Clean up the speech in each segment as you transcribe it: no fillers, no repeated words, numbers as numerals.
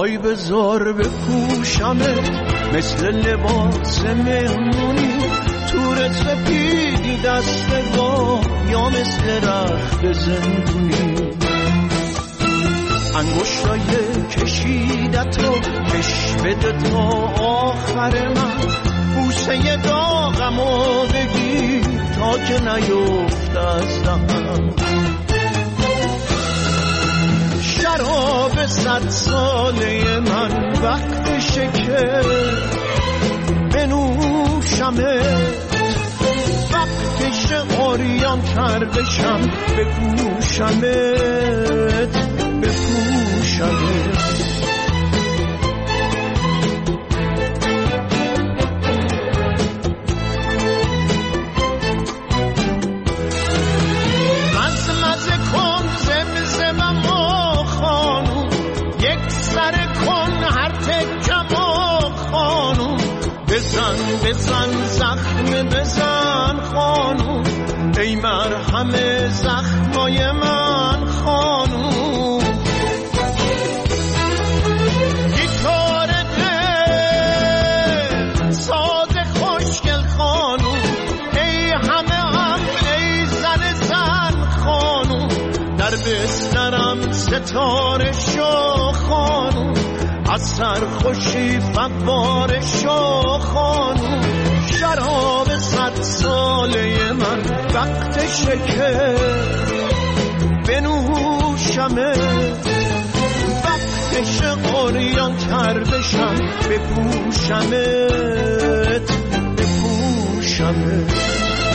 آهای بذار بپوشمت مثل لباس مهمونی، تور سپیدی دستگاه یا مثل رخت زندونی، انگشتای کشیدتو کش بده تا آخر من، بوسه داغمو بگیر تا که نیفت از دهنم. شراب 100 ساله من وقتشه که بنوشمت، وقتشه عریان تر بشم بپوشمت بپوشمت. مزه کن زمزمم و خانوم، یک سر کن هر تکم و خانوم، بزن بزن زخم بزن خانوم، ای مرهم زخمای من خانوم. گیتار دل ساز خوشگل خانوم، ای همه هم ای زن زن خانوم، در بسترم ستاره شو خانوم، از سرخوشی فواره شو خانوم. شراب 100 ساله من وقتشه که بنوشمت، وقتشه عریان تر بشم بپوشمت بپوشمت.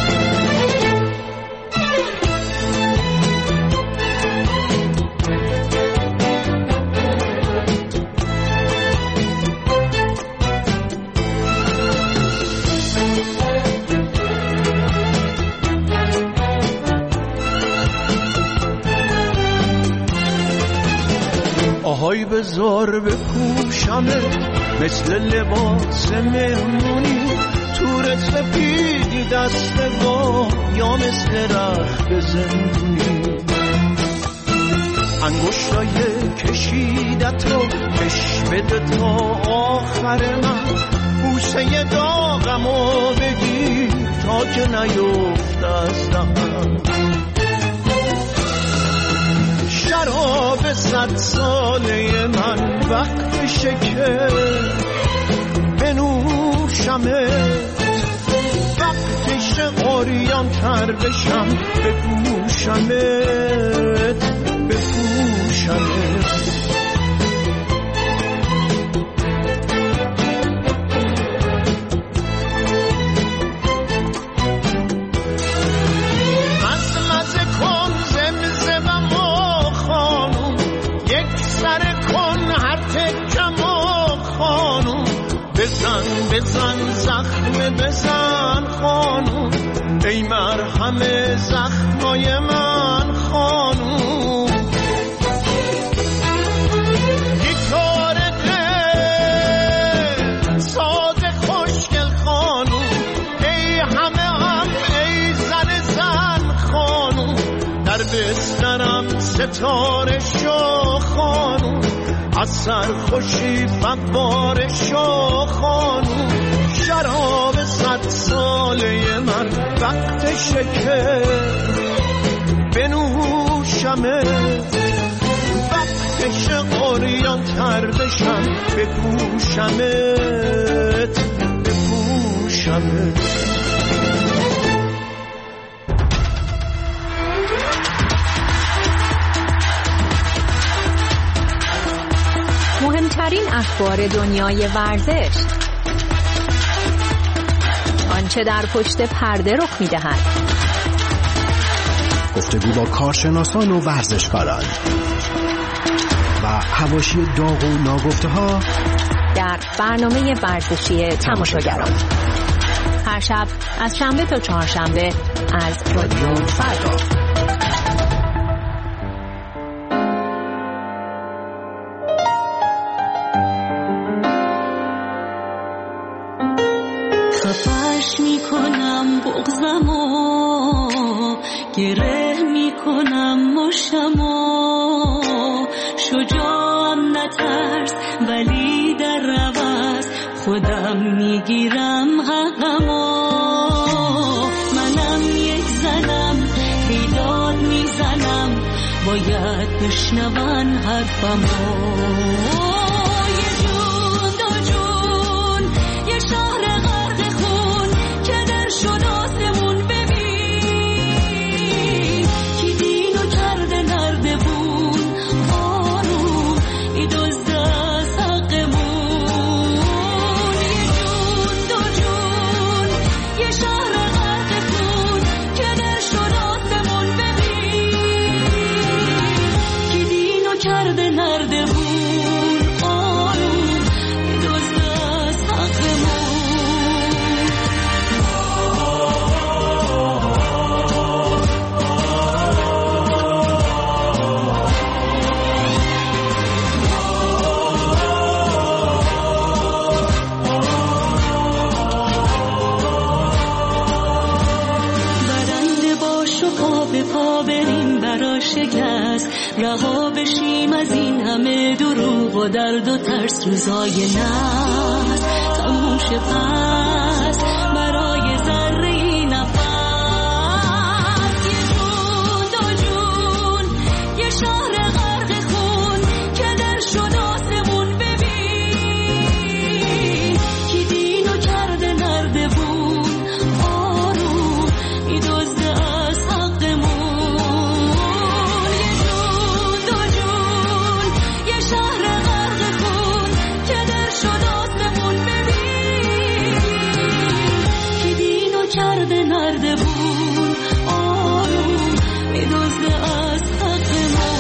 آهای بذار بپوشمت مثل لباس مهمونی، تور سپیدی دستگاه یا مثل رخت زندونی، انگشتای کشیدتو کش بده تا آخر من، بوسه داغمو بگیر تا که نیفت از دهنم. شراب 100 ساله من وقتشه که بنوشمت، وقتشه عریان تر بشم بپوشمت بپوشمت. بزن بزن زخم بزن خانوم، ای مرهم زخمای من خانوم. گیتار دل ساز خوشگل خانوم، ای همه هم ای زن زن خانوم، در بسترم ستاره شو خانوم، از سرخوشی فواره شو خانوم. شراب 100 ساله من وقتشه که بنوشمت، وقتشه عریان تر بشم بپوشمت بپوشمت. مهمترین اخبار دنیای ورزش، آنچه در پشت پرده رخ می‌دهد، گفتگو با کارشناسان و ورزشکاران و حواشی داغ و ناگفته‌ها در برنامه ورزشی تماشاگران، هر شب از شنبه تا چهارشنبه از رادیو فردا. خفش میکنم بغضمو، گره میکنم مشتمو، شجاعم نترس باید بشنون حرفمو. یه جون دو جون یه شهر غرق خون که در شد آسمون ببین کی دینو کرده نردبون آروم ای دزده از حقمون. یه جون دو جون یه شهر غرق خون که در شد آسمون ببین کی دینو کرده نردبون آروم ای دزده از حقمون. برنده باش و پا به پا بریم برا شکست، رها بشیم از این همه دروغ و درد و ترس. روزای نهست تموم شه پس برای ذره نفس. یه جون دو جون یه شهر غرق خون که در شد آسمون ببین کی دینو کرده نردبون آروم ای دزده از حقمون. یه جون دو جون یه شهر غرق خون که در شد آسمون ببین کی دینو کرده نردبون آروم ای دزده از حقمون.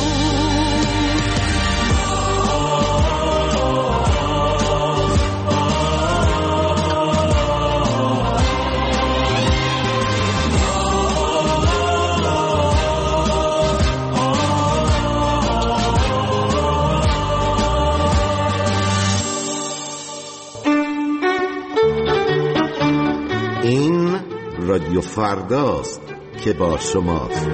این رادیو فرداست که با شماست.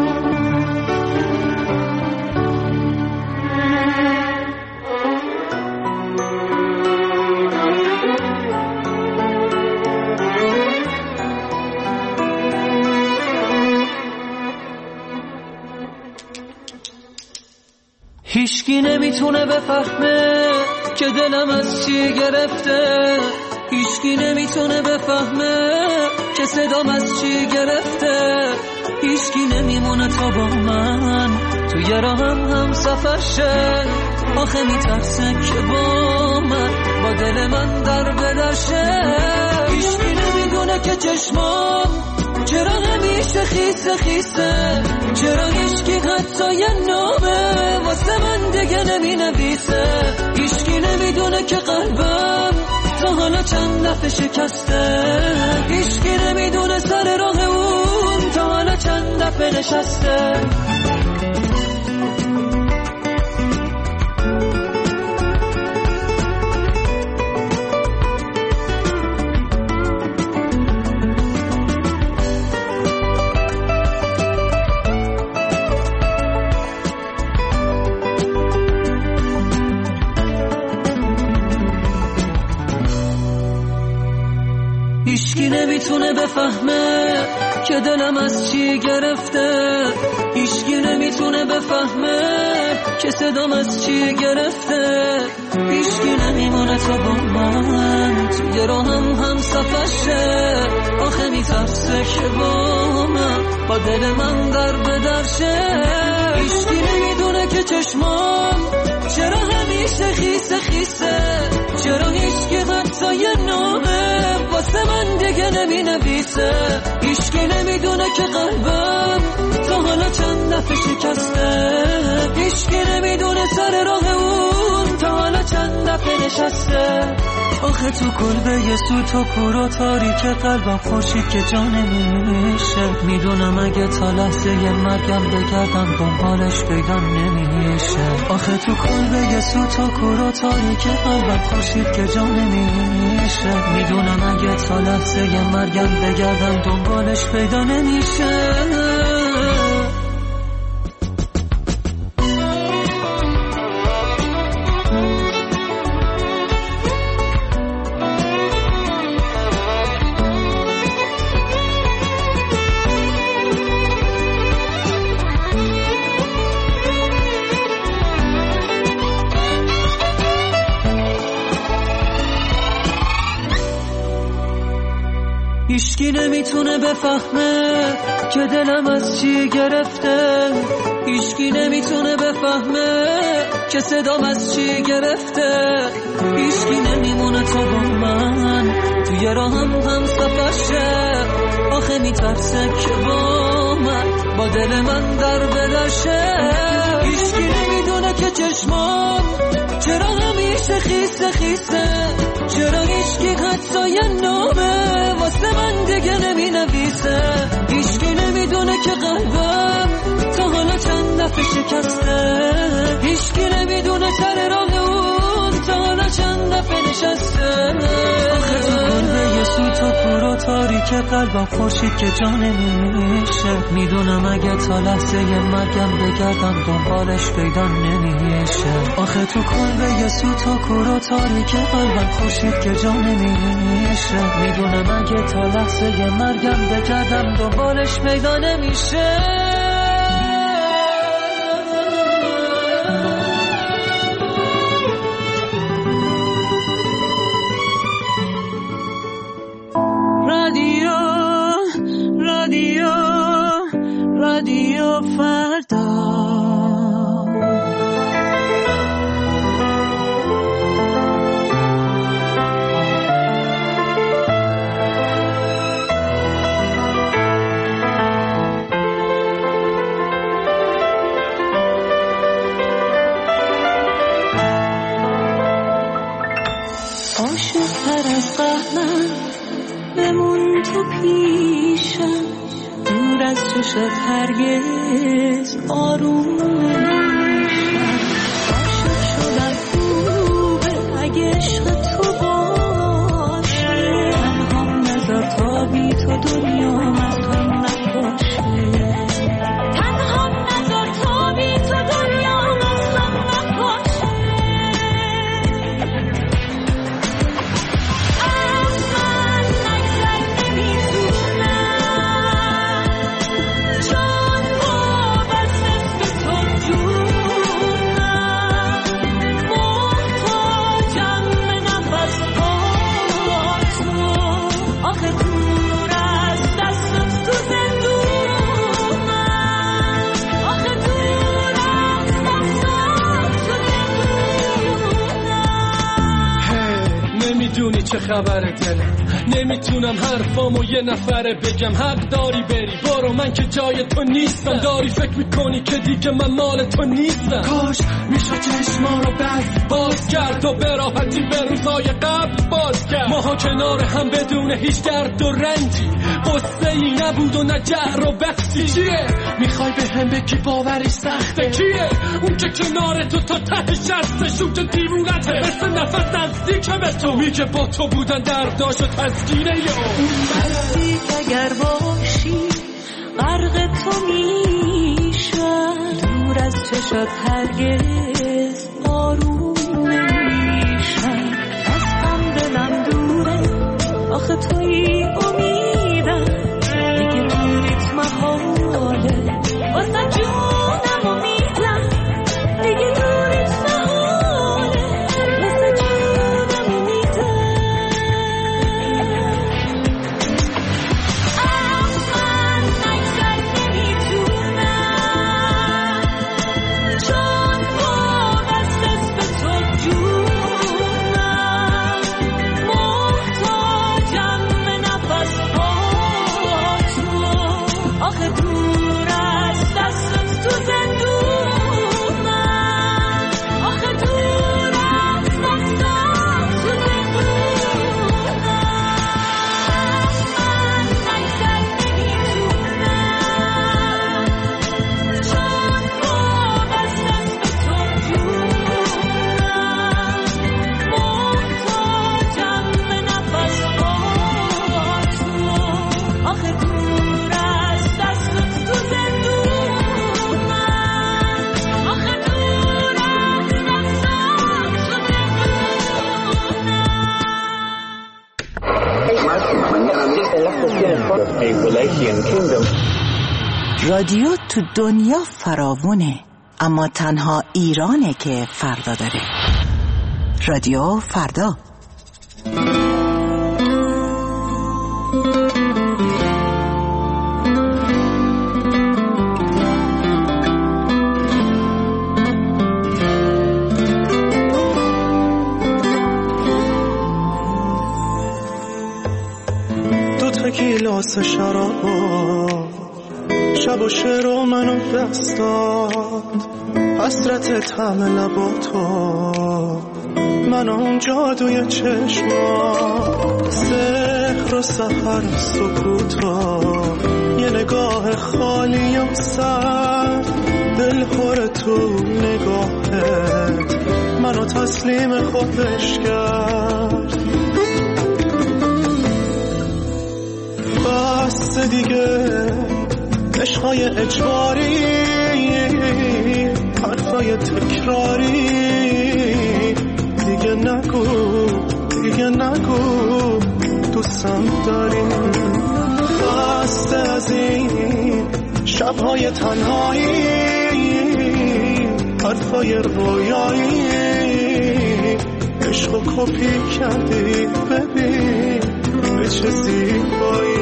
هیچکی نمیتونه بفهمه که دلم از چی گرفته، هیچکی نمیتونه بفهمه که صدام از چی گرفته، هیچکی نمیمونه تا با من توی راهم سفر شه. آخه میترسه که با من با دل من در بدرشه. هیچکی نمیدونه که چشمام چرا همیشه خیسه خیسه، چرا هیچکی حتی یه نامه واسه من دیگه نمی نویسه. هیچکی نمیدونه که قلبم تا حالا چند دفعه شکسته، هیچکی نمیدونه سر راه اون تا حالا چند دفعه نشسته. هیچکی نمیتونه بفهمه که دلم از چی گرفته، هیچکی نمیتونه بفهمه که صدام از چی گرفته، هیچکی نمیمونه تا با من توی راهم سفر شه. آخه میترسه که با من با دل من در بدرشه. هیچکی نمیدونه که چشمام چرا همیشه خیسه خیسه، چرا هیچکی حتی یه نامه واسه من دیگه نمی نویسه. هیچکی نمیدونه که قلبم تا حالا چند دفعه شکسته، هیچکی نمیدونه سر راه اون تا حالا چند دفعه نشسته. آخه تو کلبه یه سوت و کور و تاریک قلبم خورشید که جا نمیشه. میدونم اگه تا لحظه یه مرگم بگردم دنبالش پیدا نمیشه. آخه تو کلبه یه سوت و کور و تاریک قلبم خورشید که جا نمیشه. میدونم اگه تا لحظه یه مرگم بگردم دنبالش پیدا نمیشه. هیچکی نمیتونه بفهمه که دلم از چی گرفته، هیچکی نمیتونه بفهمه که صدام از چی گرفته، هیچکی نمیمونه تا با من توی راهم سفر شه، آخه میترسه که با من با دل من در بدرشه، هیچکی نمیدونه که چشمان چرا همیشه خیسه خیسه، چرا هیچکی حتی یه نامه واسه من دیگه نمی نویسه، هیچکی نمیدونه که قلبم تا حالا چند دفعه شکسته، هیچکی نمیدونه سر راه اون تا حالا چند دفعه نشسته، آخه تو قلبه یه سوت و پر و تاریک قلبم خورشید که جا نمیشه، میدونم اگه تا لحظه مرگم بگردم دنبالش پیدا نمیشه، آخه تو قلبه یه سوت و پر و تاریک قلبم خورشید که جا نمیشه، میدونم اگه تا لحظه مرگم بگردم دنبالش پیدا نمیشه. رادیو فردا عاشق‌تر از قهرم بمون تو پیشم، دور از چشت هرگز آروم نمیشم، عاشق شدن خوبه اگه عشق تو باشه، تنهام نذار تا بی تو دنیا مغم نباشه، تنهام نذار تا بی تو دنیا مغم نباشه، از من نگذر نمیتونم چون وابسته به تو جونم، محتاجم به نفس با تو، آخه دور از دستت تو زندونم، آخه دور از دستت تو زندونم. نمیدونی چه خبره دلم، نمیتونم حرفامو یه نفره بگم، حق داری بری برو، من که جای تو نیستم، داری فکر میکنی که دیگه من مال تو نیستم، کاش میشه چشما رو باز کرد و به راحتی به روزای قبل باز کرد، ماها کنار هم بدون هیچ درد و رنجی، قصه ای نبود و نه جهر و بحثی، چیه میخوای به هم بگی باوری سخته، کیه اون که کنار تو تا ته شسته، شو که دیوونته مثل نفس نزدیکه به تو، میگه با تو بودن درداش و تسکینه یا بسی اگر باشی غرق تو میشم، دور از چشت هرگز آروم نمیشم، از غم دلم دوره آخه توی امیدم، دیگه دوریت محاله واسه جونم امیدم، دیگه دوریت محاله واسه جونم امیدم، از من نگذر نمیتونم چون وابسته به تو جونم، محتاجم به نفس با تو، آخه دور از دستت تو زندونم، آخه دور از دستت تو زندونم، من نگذر نمیتونم چون وابسته به تو جونم، محتاجم به نفس با تو، آخه دور از دستت تو زندونم، آخه دور از دستت تو زندونم. رادیو تو دنیا فراوونه، اما تنها ایرانه که فردا داره. رادیو فردا. واسه شرابا شب و شعر و منو دست داد حسرت طعم لباتا من اون جادوی چشما سحر و سحر سکوتا یه نگاه خالی و سر دل پر تو نگاهت منو تسلیم خودش کرد بس دیگه عشقای اجباری حرفای تکراری دیگه نگو دوستم داری خسته از این شبهای تنهایی حرفای رویایی عشقو کپی کردی ببین به چه زیبایی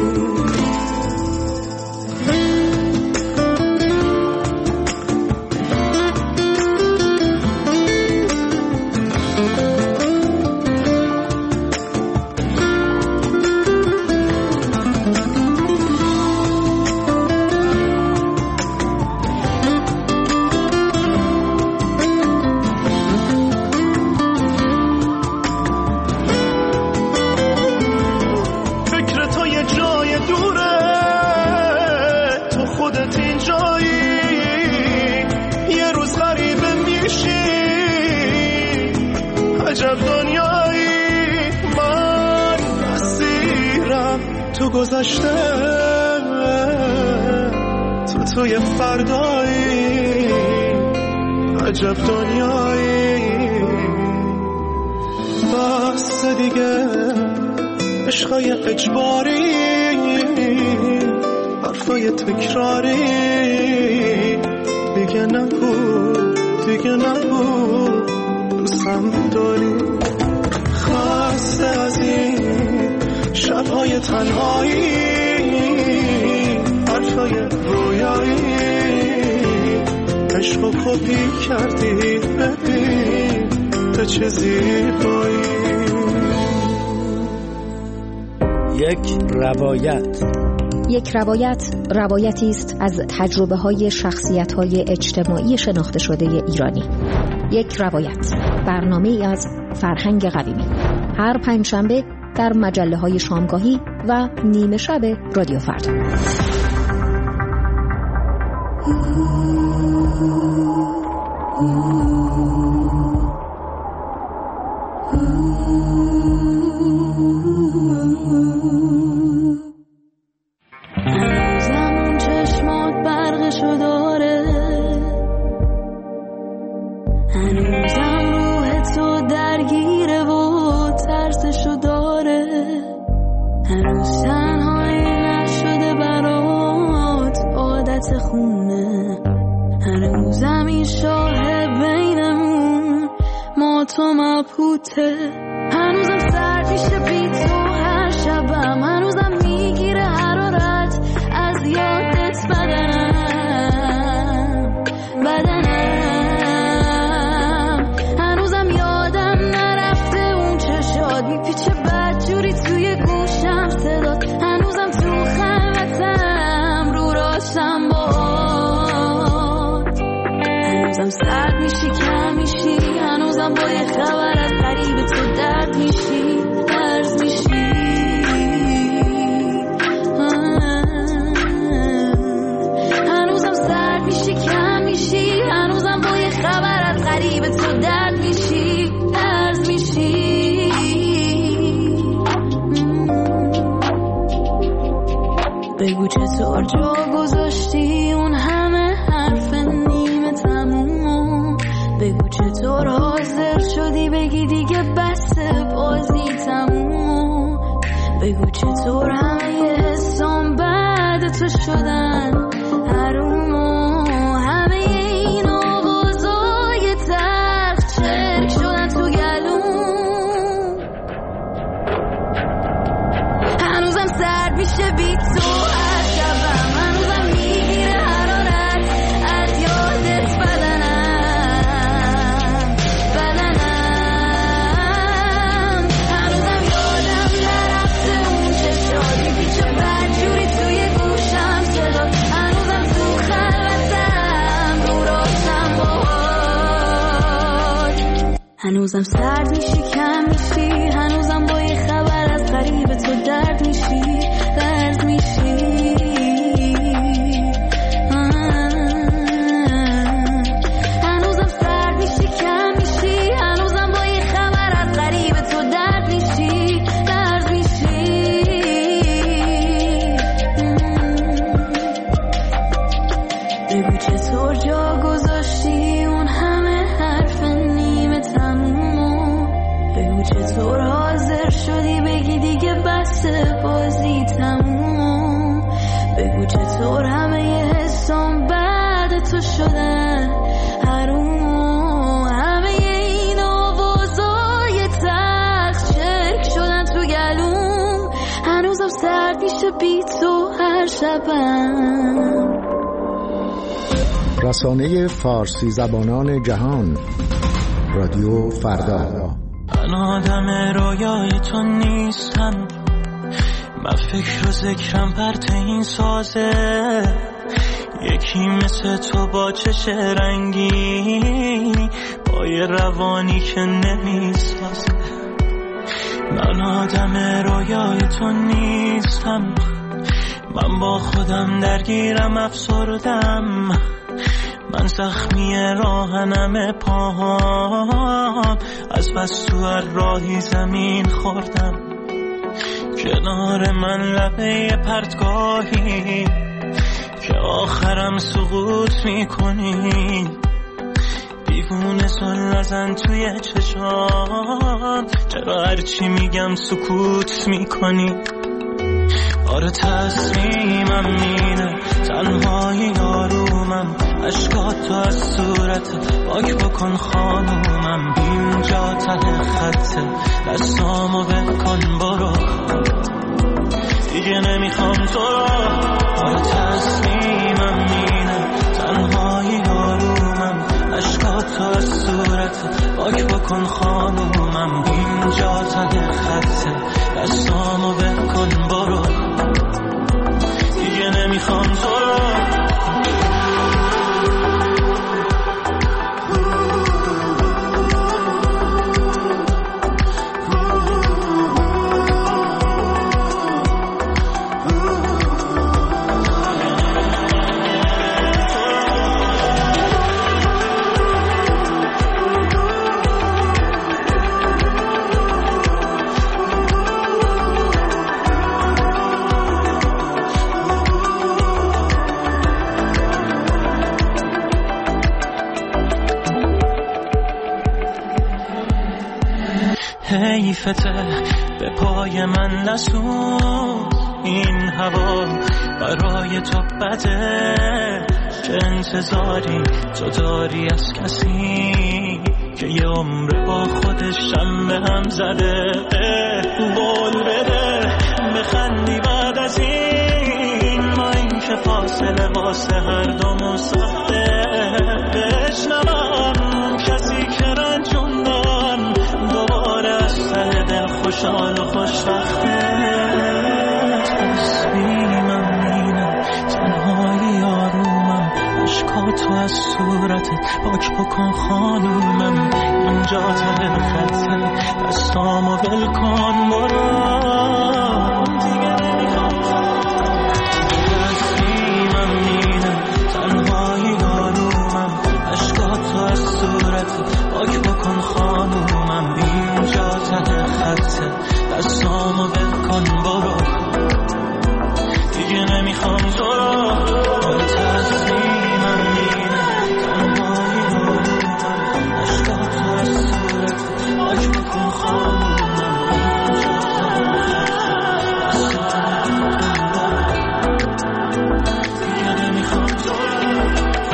گذشته توی فردایی عجب دنیایی بس دیگه عشقای اجباری حرفای تکراری دیگه نگو دوستم داری خسته از این شبهای تنهایی حرفای رویایی عشقو کپی کردی ببین به چه زیبایی یک روایتی است از تجربه‌های شخصیت‌های اجتماعی شناخته شده ایرانی. یک روایت، برنامه‌ای از فرهنگ قویمی، هر پنجشنبه در مجله‌های شامگاهی و نیمه شب رادیو فردا. هنوزم چشمات برقشو داره هنوزم روح تو درگیره و ترسشو داره هنوز تنهایی نشده برات عادت خونه هنوزم این شاه بینمون ما تو مبهوته هنوزم سرد میشه بی تو هر شبم هنوزم میگیره حرارت از یادت بدنم هنوزم یادم نرفته اون چشات میپیچه بدجوری توی گوشم صدات هنوزم تو خلوتم رو راشم باد هنوزم سرد میشی کم میشی هنوزم با یه خبر از قریب تو درد میشی درز میشی هنوزم سرد میشی کم میشی هنوزم با یه خبر از قریب تو درد میشی درز میشی بگو چطور جا گذاشتی اون همه حرف نیمه تموم بگو چطور حاضر شدی بگی دیگه بسه بازی تموم بگو چطور همه حسام بعد تو شدن حروم و همه این آوازای تلخ چرک شدن تو گلوم هنوزم سرد میشه بی تو از شبم هنوزم میگیره حرارت از یادت بدنم هنوزم یادم نرفته اون چشات هنوزم سرد میشی کم میشی، هنوزم با یه خبر از غریب تو درد میشی، درد میشی. هنوزم سرد میشی کم میشی، هنوزم با یه خبر از غریب تو درد میشی، درد میشی. بگو چطور جا گذاشتی اون همه حرف نیمه تمومو، بگو چطور حاضر شدی بگی دیگه بس بازی تمومو، بگو چطور همه ی حسام بعد تو شدن حرومو، همه ی این آوازای تلخ چرک شدن تو گلوم. هنوزم سرد میشه بی تو هر شبم. رسانه فارسی زبانان جهان، رادیو فردا. من آدم رویای تو نیستم، من فکر و ذکرم پرت این سازه، یکی مثل تو با چش رنگی، با یه روانی که نمیسازه. من آدم رویای تو نیستم، من با خودم درگیرم افسردم، من زخمی راهنم پاهام، از بس تو هر راهی زمین خوردم. کنار من لبه پرتگاهی که آخرم سقوط میکنی، دیوونه سل نزن توی چشام، چرا هرچی میگم سکوت میکنی. آره تصمیمم اینه، تنهایی آرومم، اشکاتو از صورت پاک بکن خانومم، اینجا ته خطه، دستامو بکن برو، دیگه نمیخوام تو رو. آره تصمیمم اینه، تنهایی آرومم، اشکاتو از صورت پاک بکن خانومم، اینجا ته خطه، دستامو بکن برو، دیگه نمیخوام تو رو. حیفته به پای من نسون، این هوا برای تو بده، چه انتظاری تو داری از کسی که یه عمر با خودش هم به هم زده. قول بده بخندی بعد از این، ما این که فاصله واسه هر دومون سخته، بشنوم کسی که رنجوندن دوباره از ته دل خوشحال و خوشبخته. تصمیمم اینه، تنهایی آرومم، اشکاتو از صورتت پاک بکن خانومم، اینجا ته خطه، دستامو ول کن برو، دیگه نمیخوام. تصمیمم اینه، تنهایی آرومم، اشکاتو از صورتت پاک بکن خانومم، اینجا ته خطه، دستامو ول کن برو، دیگه نمیخوام تو رو. تصمیمم اینه، تنهایی آرومم، اشکاتو از صورتت پاک بکن خانومم، اینجا ته خطه، دستامو ول کن برو، دیگه نمیخوام تو رو.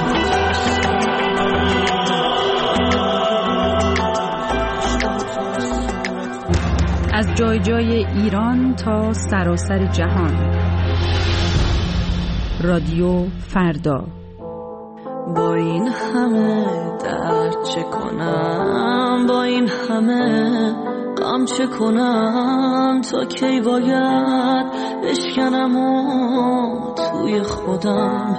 از جای جای ایران تا سراسر جهان، رادیو فردا. با این همه درد چه کنم، با این همه غم چه کنم، تا کی باید بشکنم و توی خودم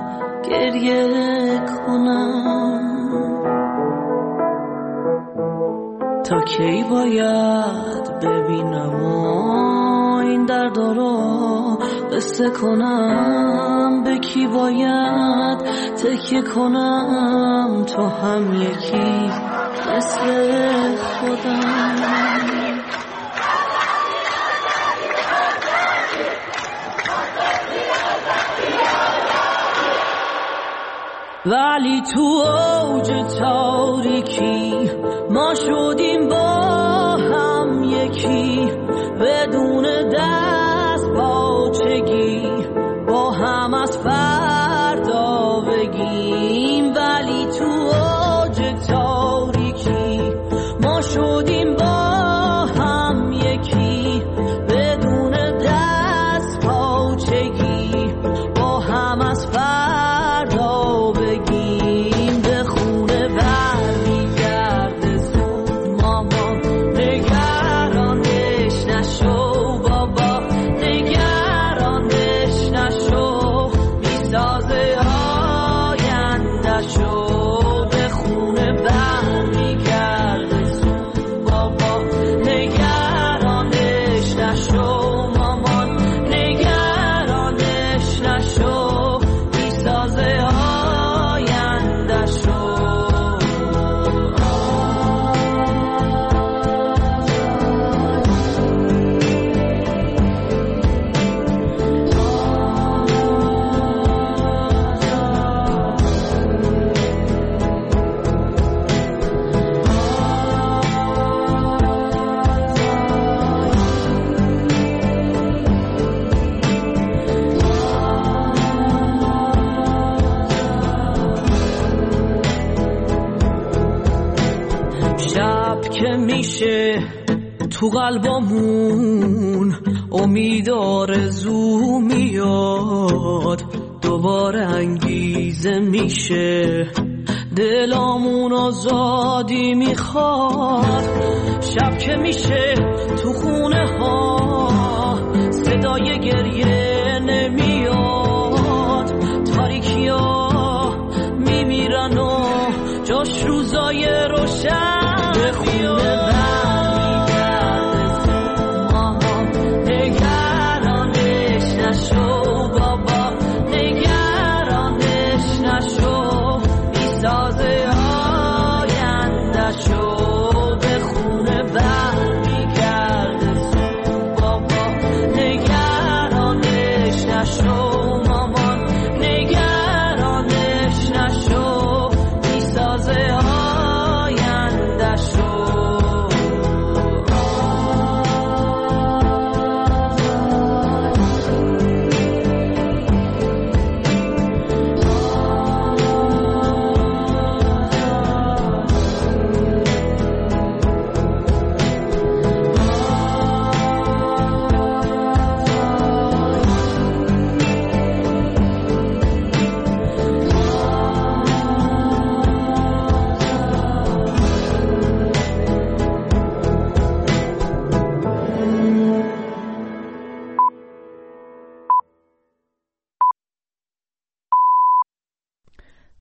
گریه کنم. تا کی باید ببینم این درد رو قصه کنم؟ به کی باید تکیه کنم؟ تو هم یکی مثل خودم. ولی تو اوج تاریکی ما شدیم با هم یکی، بدون دست پاچگی با هم از فردا بگیم. ولی تو اوج تاریکی ما شدیم با هم یکی، بدون دست پاچگی با هم از فردا بگیم. به خونه برمیگرده زود مامان، نگرانش نشو بابا، نگرانش نشو، میسازه آینده‌شو. به خونه برمیگرده زود بابا، نگرانش نشو مامان، نگرانش نشو، میسازه آینده‌شو. شب که میشه تو قلبمون امید آرزو میاد، دوباره انگیزه میشه دلامون آزادی میخواد. شب که میشه تو خونه ها صدای گریه نمیاد، تاریکی ها میمیرن و جاش روزای روشن